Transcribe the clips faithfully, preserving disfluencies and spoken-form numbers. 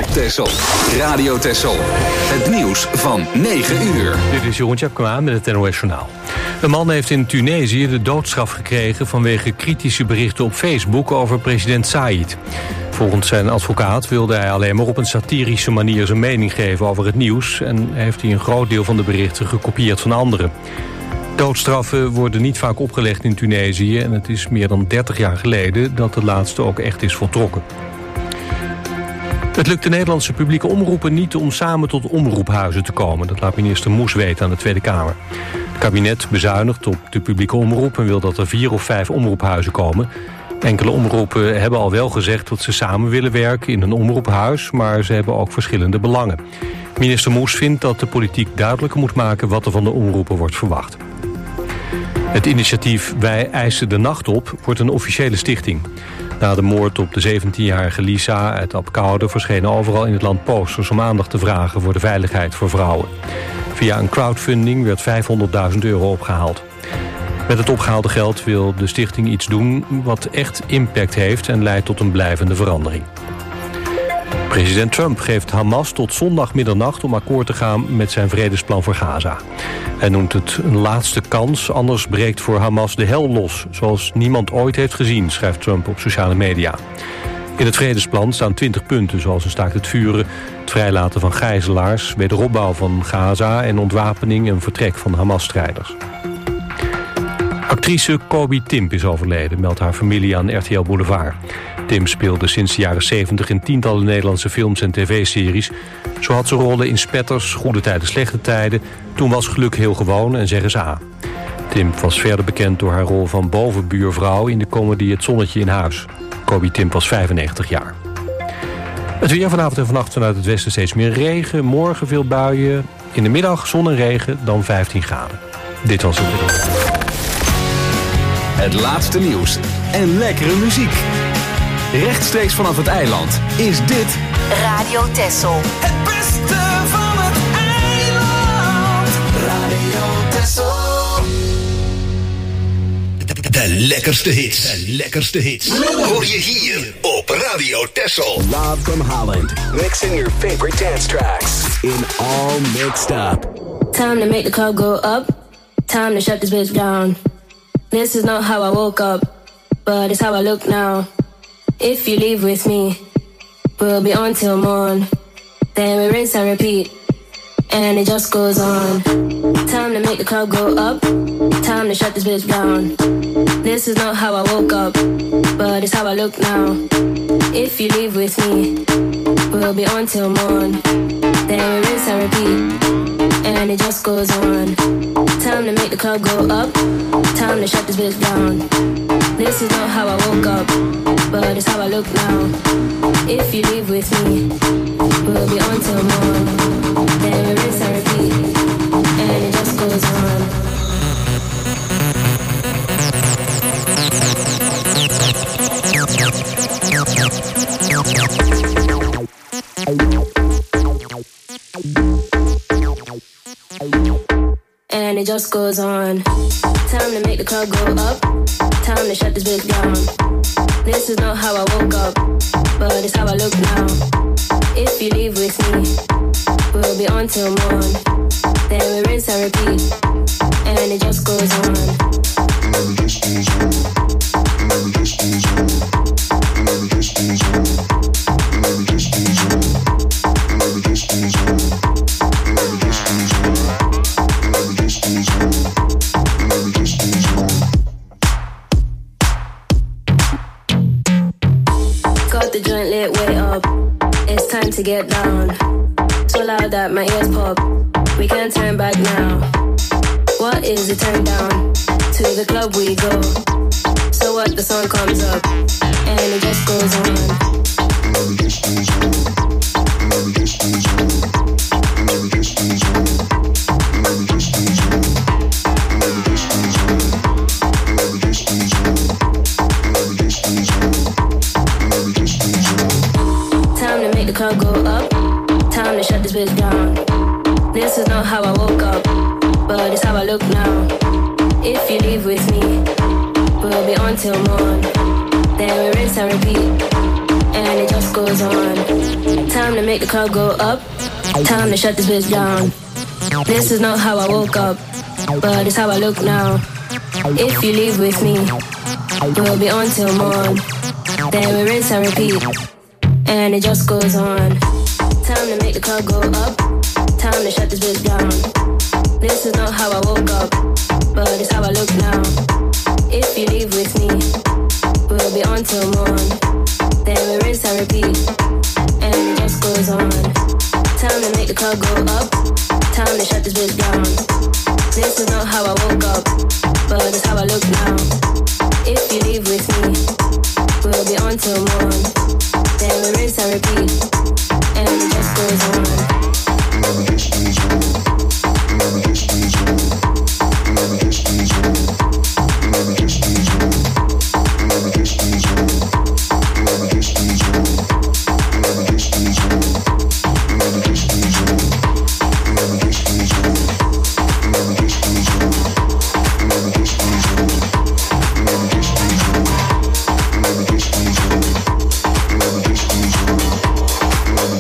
op Texel. Radio Texel. Het nieuws van negen uur. Dit is Jeroen Tjepkema met het N O S Journaal. Een man heeft in Tunesië de doodstraf gekregen vanwege kritische berichten op Facebook over president Said. Volgens zijn advocaat wilde hij alleen maar op een satirische manier zijn mening geven over het nieuws en heeft hij een groot deel van de berichten gekopieerd van anderen. Doodstraffen worden niet vaak opgelegd in Tunesië en het is meer dan dertig jaar geleden dat de laatste ook echt is voltrokken. Het lukt de Nederlandse publieke omroepen niet om samen tot omroephuizen te komen. Dat laat minister Moes weten aan de Tweede Kamer. Het kabinet bezuinigt op de publieke omroep en wil dat er vier of vijf omroephuizen komen. Enkele omroepen hebben al wel gezegd dat ze samen willen werken in een omroephuis, maar ze hebben ook verschillende belangen. Minister Moes vindt dat de politiek duidelijker moet maken wat er van de omroepen wordt verwacht. Het initiatief Wij eisen de nacht op wordt een officiële stichting. Na de moord op de zeventienjarige Lisa uit Apkoude verschenen overal in het land posters om aandacht te vragen voor de veiligheid voor vrouwen. Via een crowdfunding werd vijfhonderdduizend euro opgehaald. Met het opgehaalde geld wil de stichting iets doen wat echt impact heeft en leidt tot een blijvende verandering. President Trump geeft Hamas tot zondag middernacht om akkoord te gaan met zijn vredesplan voor Gaza. Hij noemt het een laatste kans, anders breekt voor Hamas de hel los, zoals niemand ooit heeft gezien, schrijft Trump op sociale media. In het vredesplan staan twintig punten, zoals een staakt het vuren, het vrijlaten van gijzelaars, wederopbouw van Gaza en ontwapening en vertrek van Hamas-strijders. Actrice Koby Timp is overleden, meldt haar familie aan R T L Boulevard. Tim speelde sinds de jaren zeventig in tientallen Nederlandse films en tv-series. Zo had ze rollen in Spetters, Goede Tijden, Slechte Tijden. Toen was Geluk heel gewoon en Zeg eens A. Timp was verder bekend door haar rol van bovenbuurvrouw in de comedy Het Zonnetje in Huis. Koby Timp was vijfennegentig jaar. Het weer vanavond en vannacht vanuit het westen steeds meer regen. Morgen veel buien. In de middag zon en regen, dan vijftien graden. Dit was het. Het laatste nieuws en lekkere muziek. Rechtstreeks vanaf het eiland is dit Radio Texel. Het beste van het eiland. Radio Texel. De, de lekkerste hits. De lekkerste hits. Hoor je hier op Radio Texel. Live from Holland. Mixing your favorite dance tracks. In all mixed up. Time to make the club go up. Time to shut this bitch down. This is not how I woke up, but it's how I look now. If you leave with me, we'll be on till morn. Then we rinse and repeat, and it just goes on. Time to make the club go up. Time to shut this bitch down. This is not how I woke up, but it's how I look now. If you leave with me, we'll be on till morn. Then we rinse and repeat, and it just goes on. Time to make the club go up. Time to shut this bitch down. This is not how I woke up, but it's how I look now. If you leave with me, we'll be on till morn. Then we rinse and repeat, and it just goes on. And it just goes on. Time to make the club go up. Time to shut this bitch down. This is not how I woke up, but it's how I look now. If you leave with me, we'll be on till morn. Then we rinse and repeat, and it just goes on. And it just goes on. And it just goes on. And it just goes on. And it just goes on. And it just goes on. And it just goes on. And it just goes on. And it just goes on. Got the joint lit way up. It's time to get down. So loud that my ears pop. We can't turn back now. What is the turn down? To the club we go. So what, the sun comes up and it just goes on. And it just goes on. And it just goes on. And it just goes on. And it just goes on. And it just goes on. And it just goes on. And it just goes on. And it just goes on. Time to make the club go up. Time to shut this bitch down. This is not how I woke up, but it's how I look now. If you leave with me, we'll be on till morn. Then we rinse and repeat, and it just goes on. Time to make the crowd go up, time to shut this bitch down. This is not how I woke up, but it's how I look now. If you leave with me, we'll be on till morn. Then we rinse and repeat, and it just goes on. Time to make the crowd go up, time to shut this bitch down. This is not how I woke up, but it's how I look now. If you leave with me, we'll be on till morn. Then we rinse and repeat, and it just goes on. Time to make the crowd go up, time to shut this bitch down. This is not how I woke up, but it's how I look now. If you leave with me, we'll be on till morn. Then we rinse and repeat, and it just goes on. And it just goes on. And it just goes on. And it just goes on. And it just goes on. And it just goes on. And it just goes on. And it just goes on. And it just goes on. And it just goes on. And it just goes on. And it just goes on. And it just goes on. And it just goes on. And it just goes on. And it just goes on.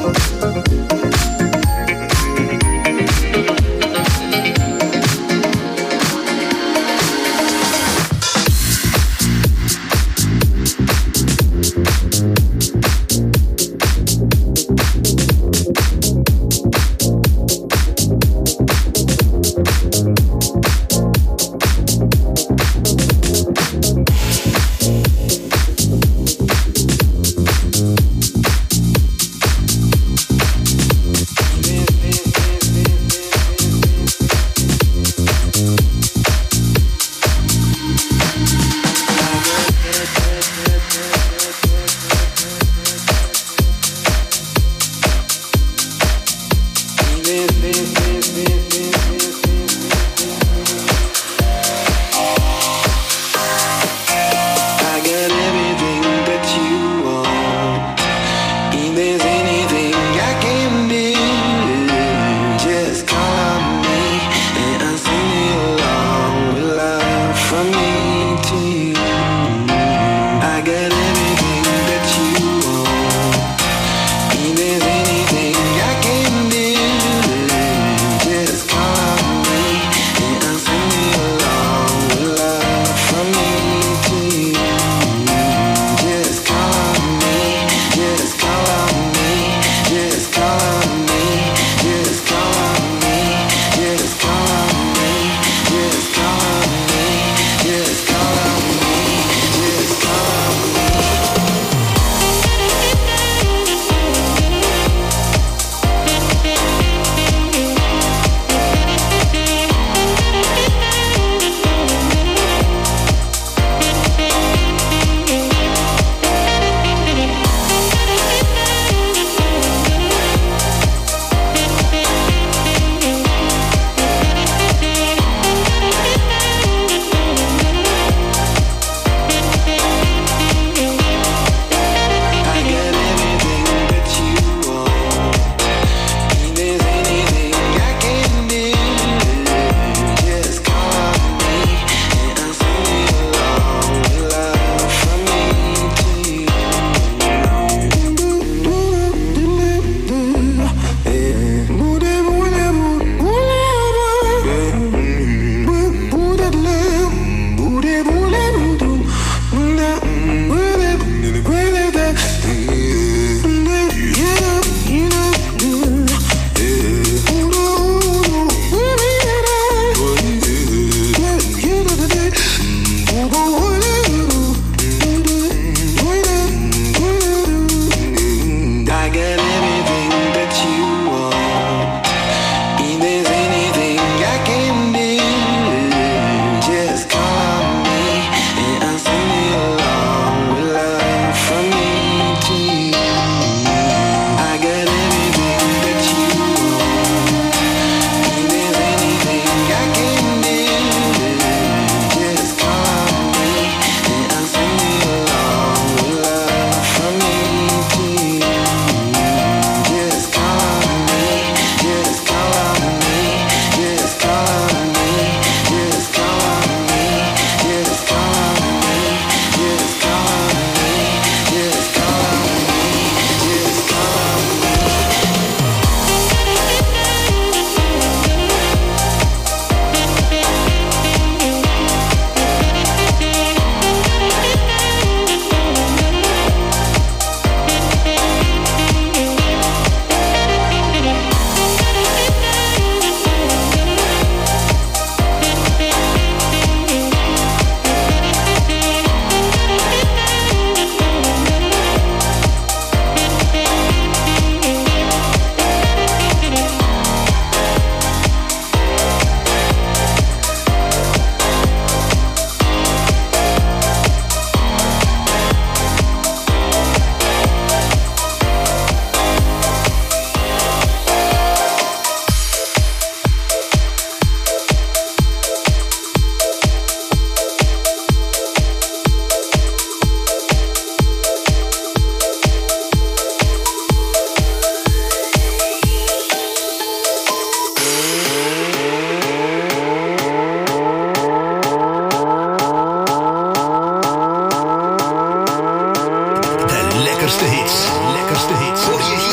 lekkerste hits. Lekkerste hits. Hoor je hier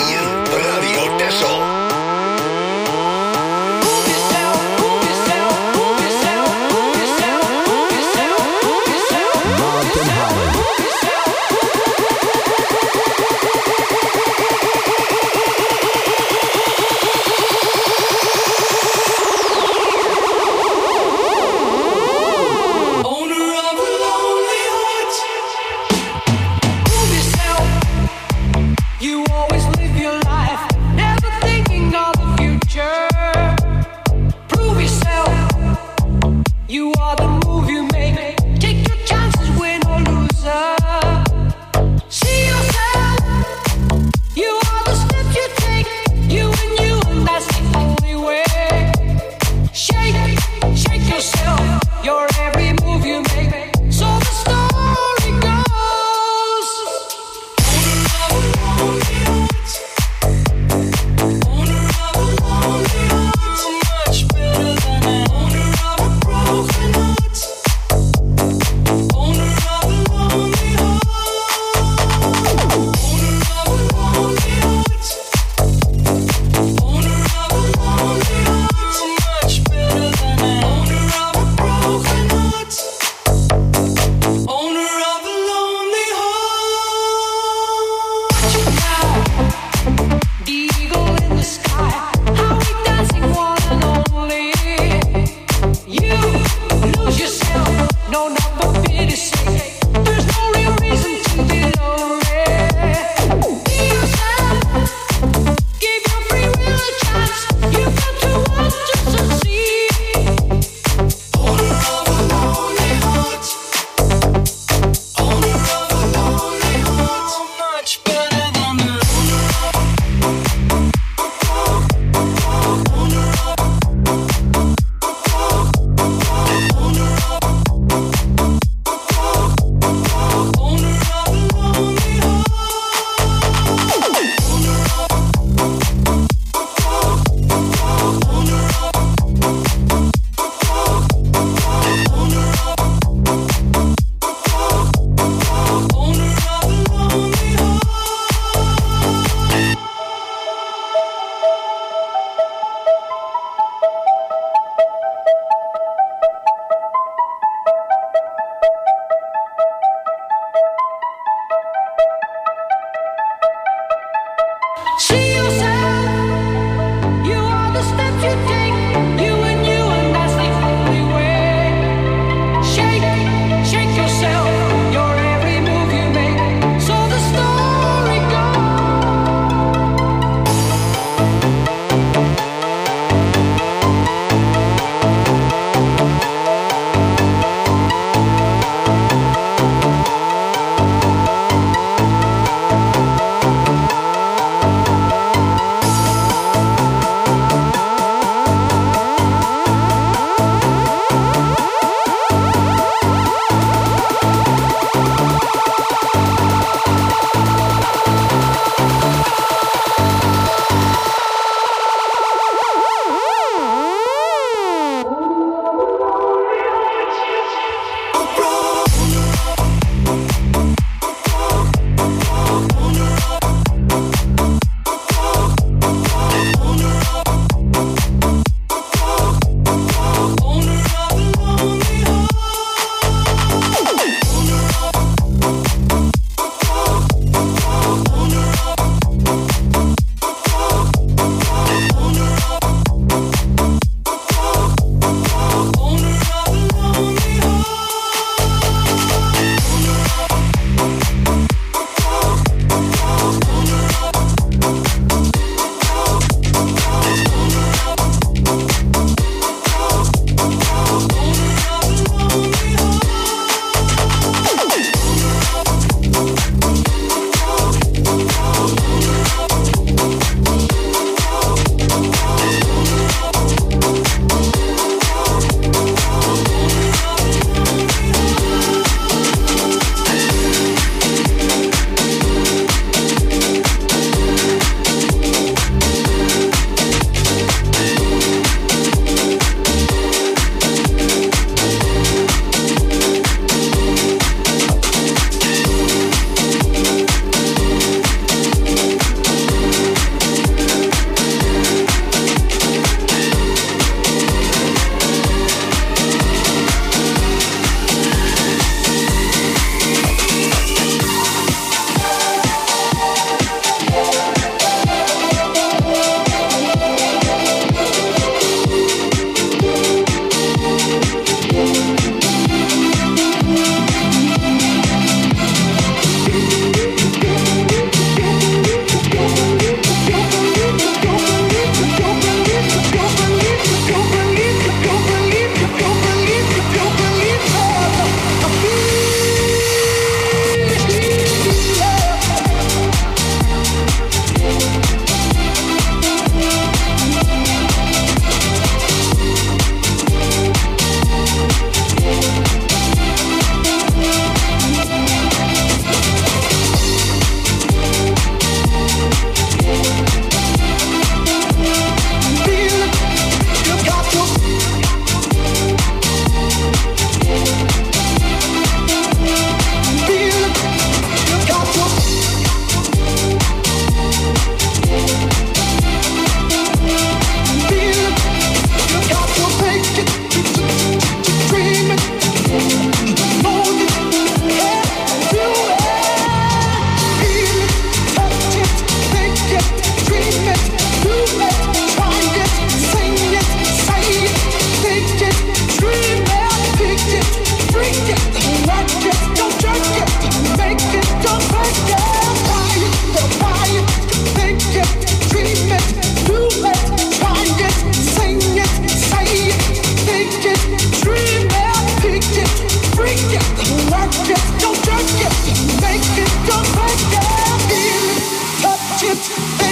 Radio Texel. You always live your life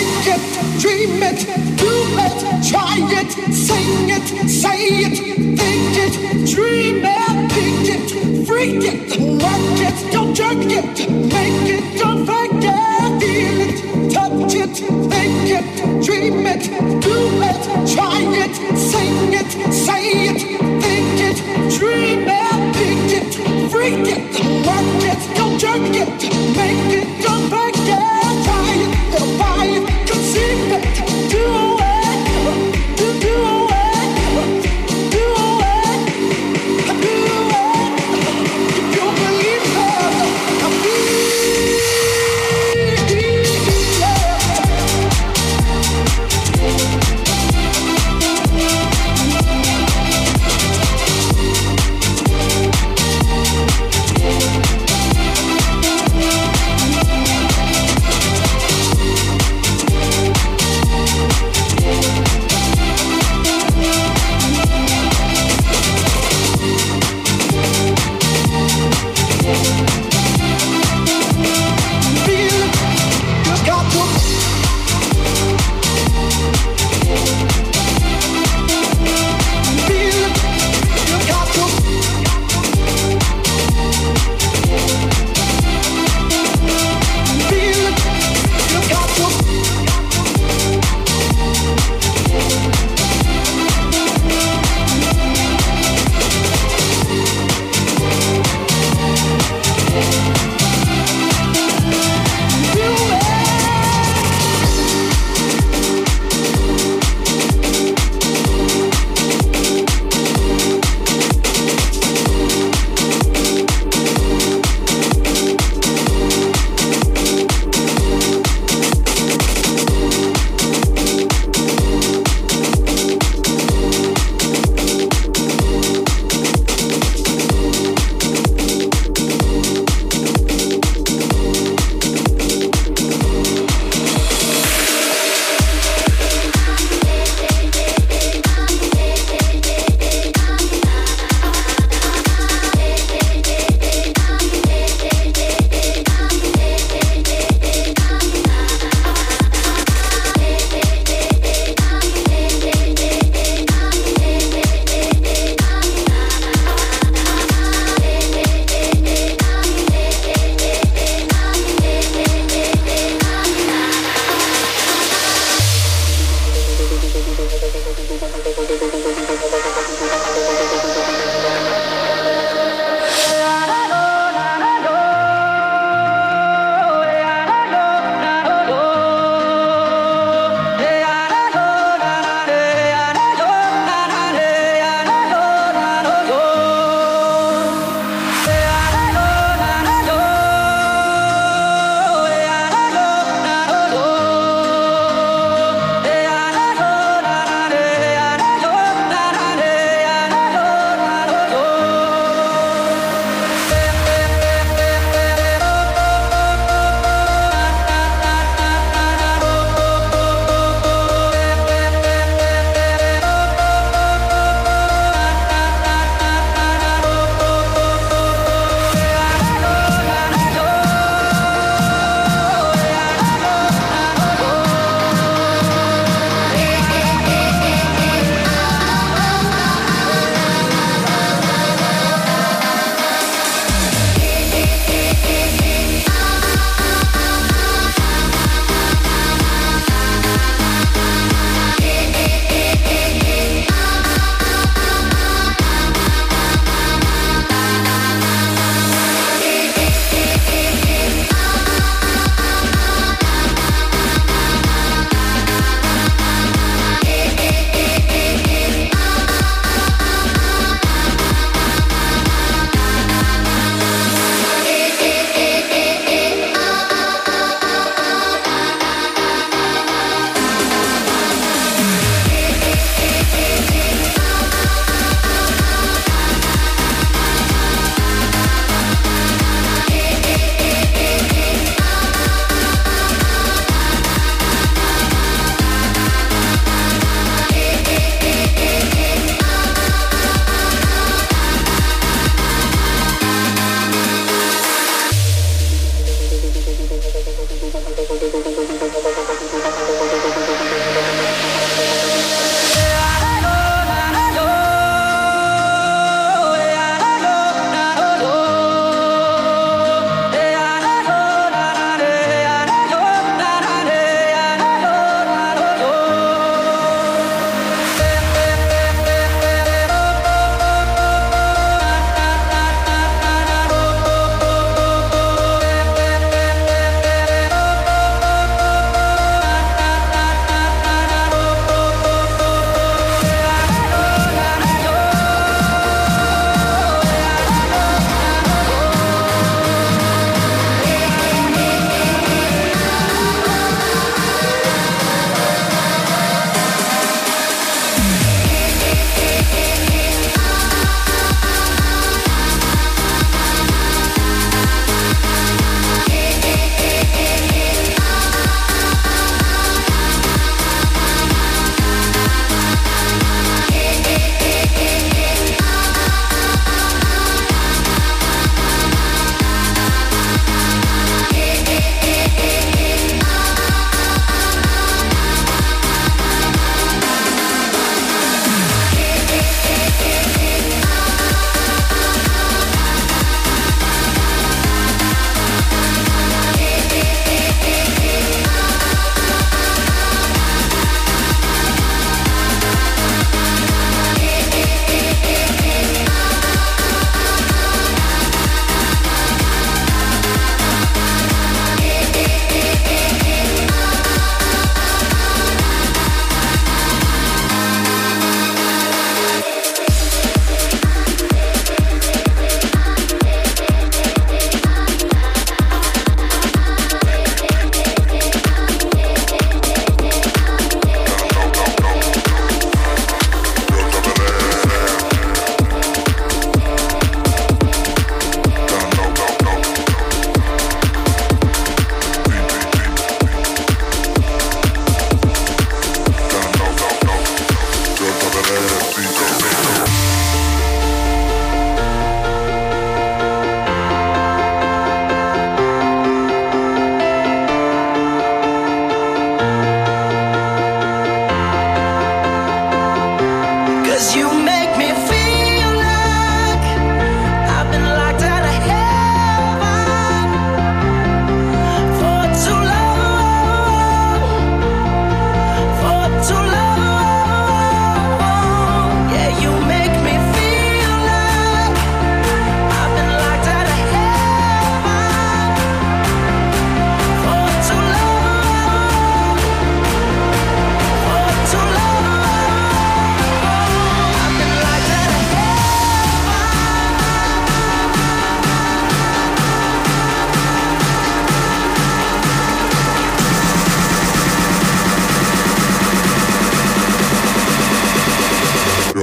Think it, dream it, do it, try it, sing it, say it, think it, dream it, pick it, freak it, work it, don't jerk it, make it, don't fake it, feel it, touch it, think it, dream it, do it, try it, sing it, say it, think it, dream it, pick it, freak it, work it, don't jerk it, make it, don't fake it, try it, they'll buy it, conceive it, do it, do, do it, do it, do it, if you believe it, I feel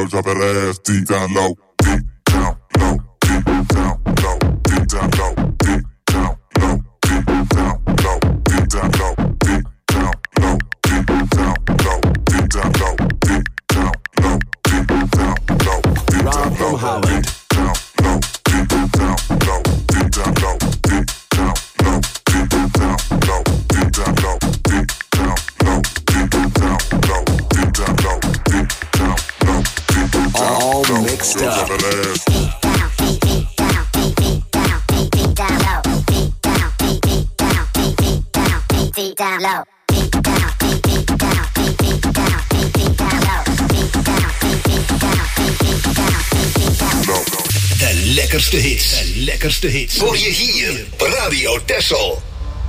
Girl, drop that ass deep down low, deep down low, deep down low, deep down low, deep down low, deep down low, deep down low, deep down low, deep down low, deep down low, deep down low, deep down low, deep down low, Holland. down low, deep down low, deep down low, deep down low, deep down low, deep down low, deep down low, deep down low, deep down low, deep down low, deep down low. All mixed up. Down low, deep down, deep, deep down, deep, deep down, deep, deep down low, deep down, deep, deep down, deep, deep down, deep down low. De lekkerste hits, de lekkerste hits. Hoor je hier op Radio Texel.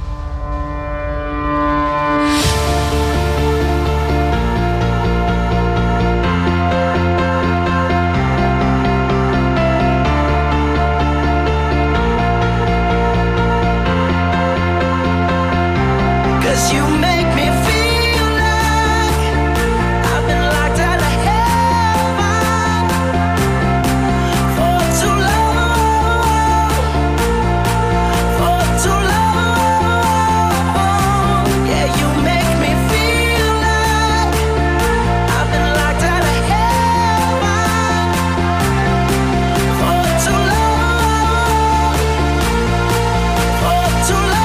You make me feel like I've been locked out of heaven for too long, for too long. Yeah, you make me feel like I've been locked out of heaven for too long, for too long.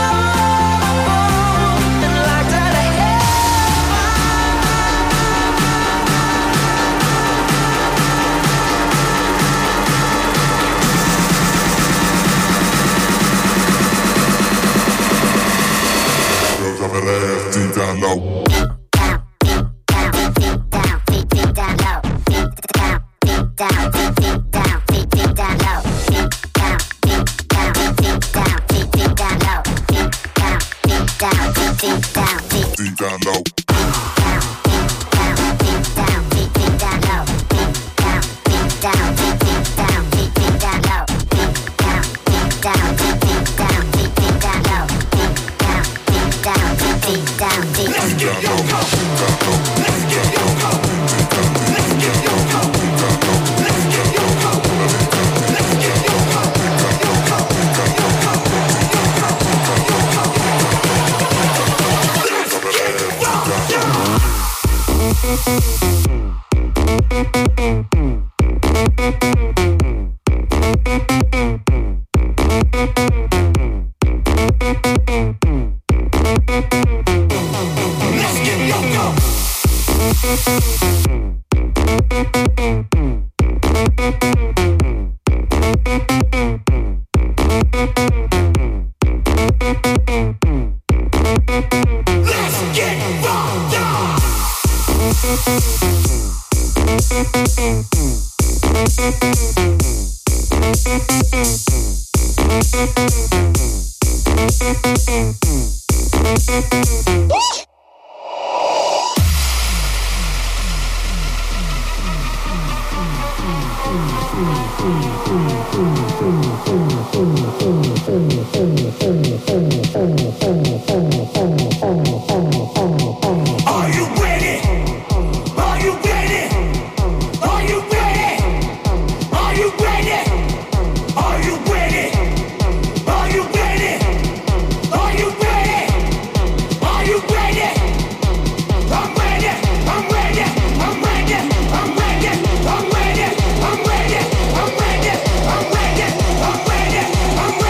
Drop that ass deep down low. Deep down low.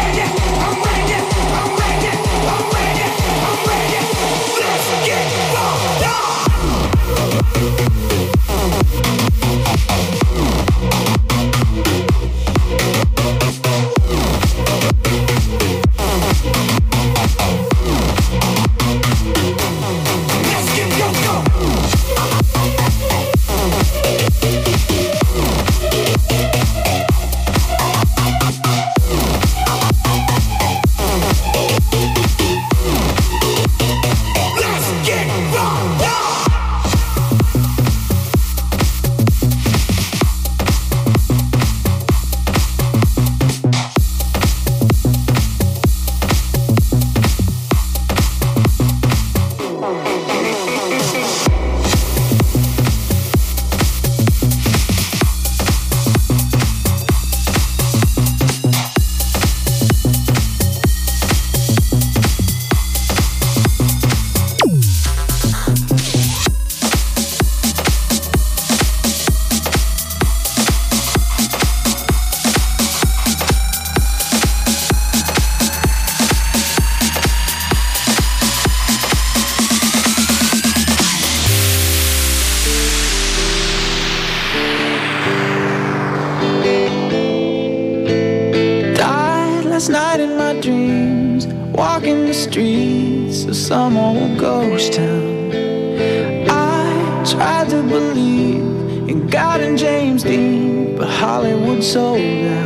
Let's get wrong. walking the streets of some old ghost town. I tried to believe in God and James Dean, but Hollywood sold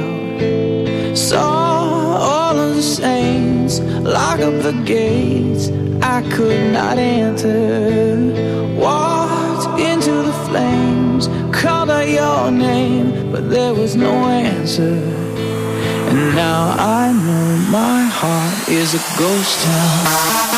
out. Saw all of the saints lock up the gates I could not enter. Walked into the flames, called out your name, but there was no answer. And now I know my heart is a ghost town.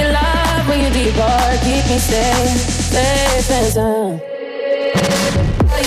Keep me safe, safe and sound.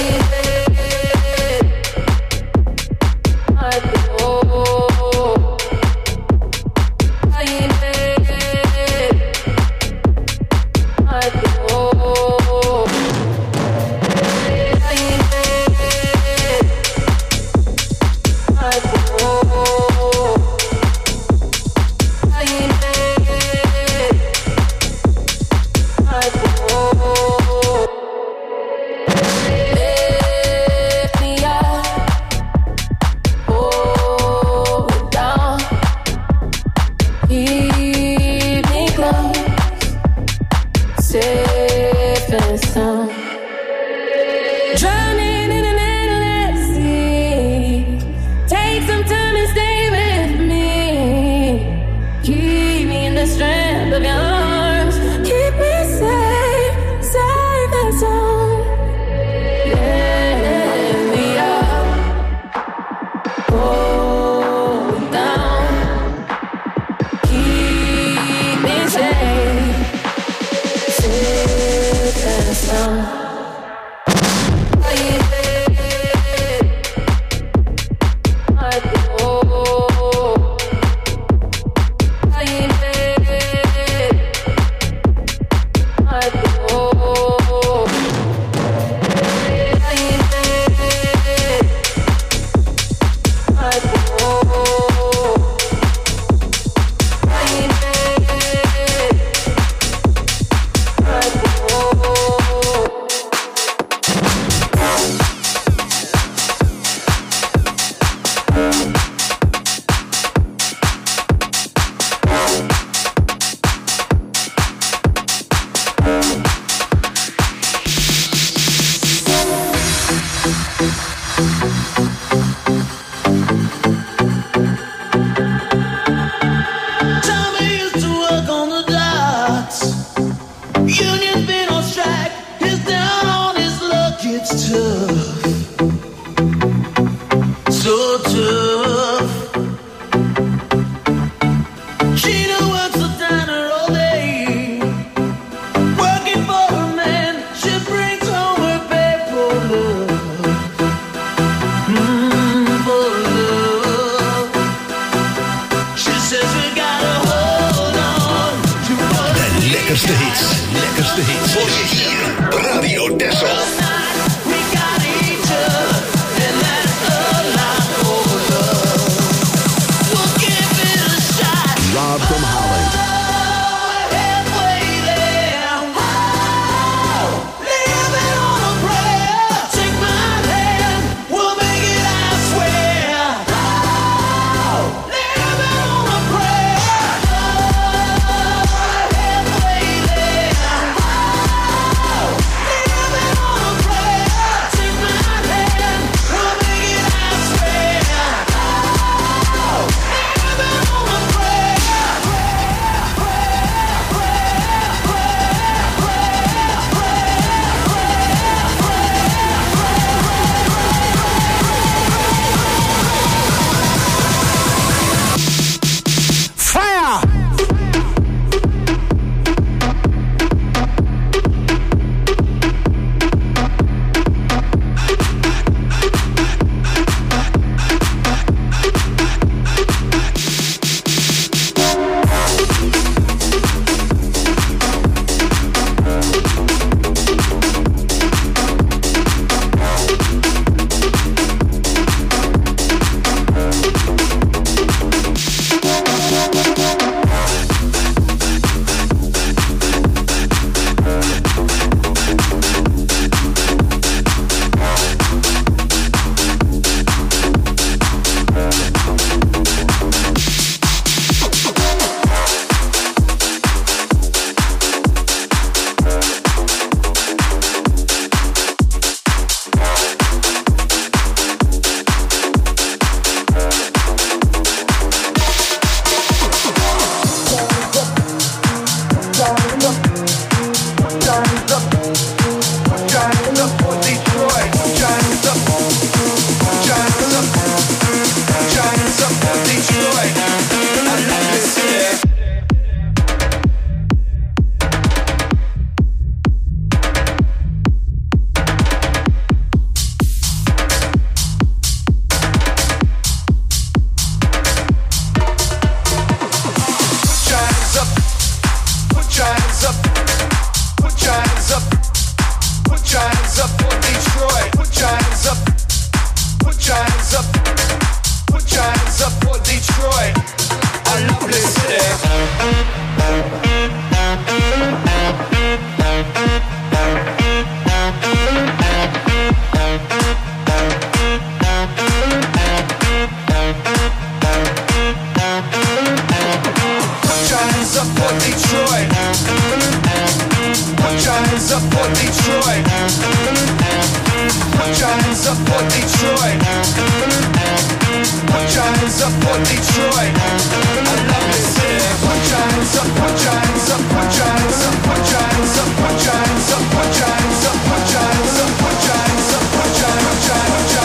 Detroit, a lovely city. Put your hands up, put your hands up, put your hands up, put your hands up, put your hands up, put your hands up, put your hands up, put your hands up, put your hands up, put your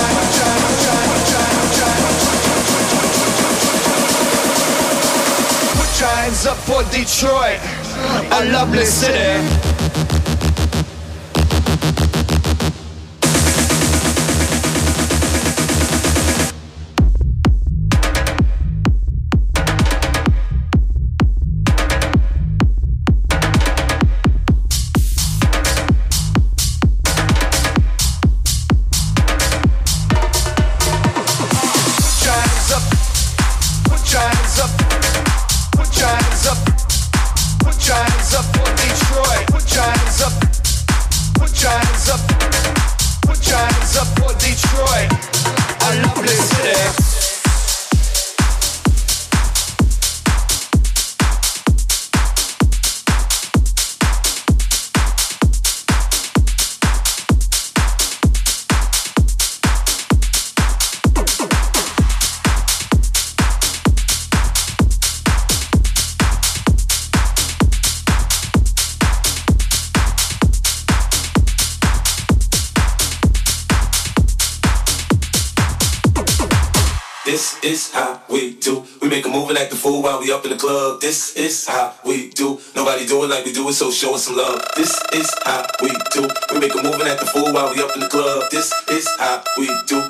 Put your hands up for Detroit, a lovely city. This is how we do. We make a move and act a fool while we up in the club. This is how we do. Nobody do it like we do it, so show us some love. This is how we do. We make a move and act a fool while we up in the club. This is how we do.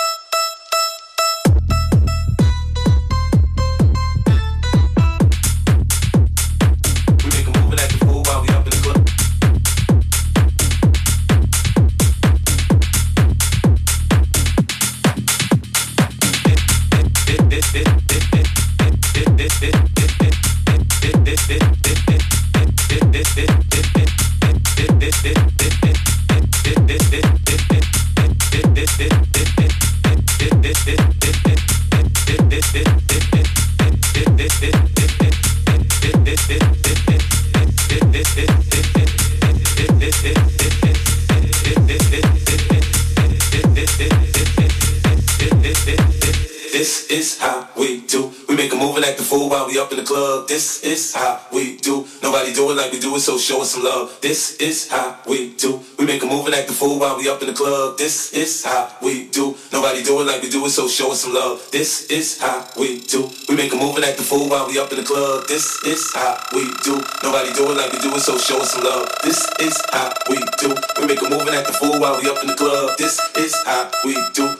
This is how we do. We make a move and act a fool while we up in the club. This is how we do. Nobody do it like we do it, so show us some love. This is how we do. We make a move and act a fool while we up in the club. This is how we do. Nobody do it like we do it, so show us some love. This is how we do. We make a move and act a fool while we up in the club. This is how we do. Nobody do it like we do it, so show us some love. This is how we do. We make a move and act a fool while we up in the club. This is how we do.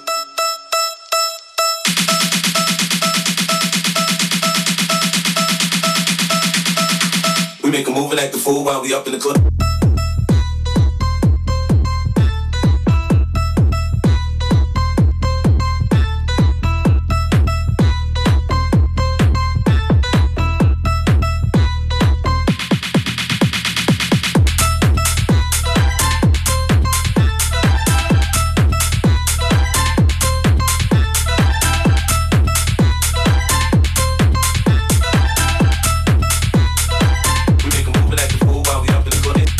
We make a move and act a fool while we up in the club. We make a move and act a fool while we up in the club.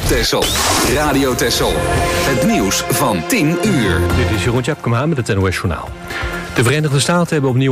Texel. Radio Texel. Het nieuws van tien uur. Dit is Jeroen Tjepkema met het N O S Journaal. De Verenigde Staten hebben opnieuw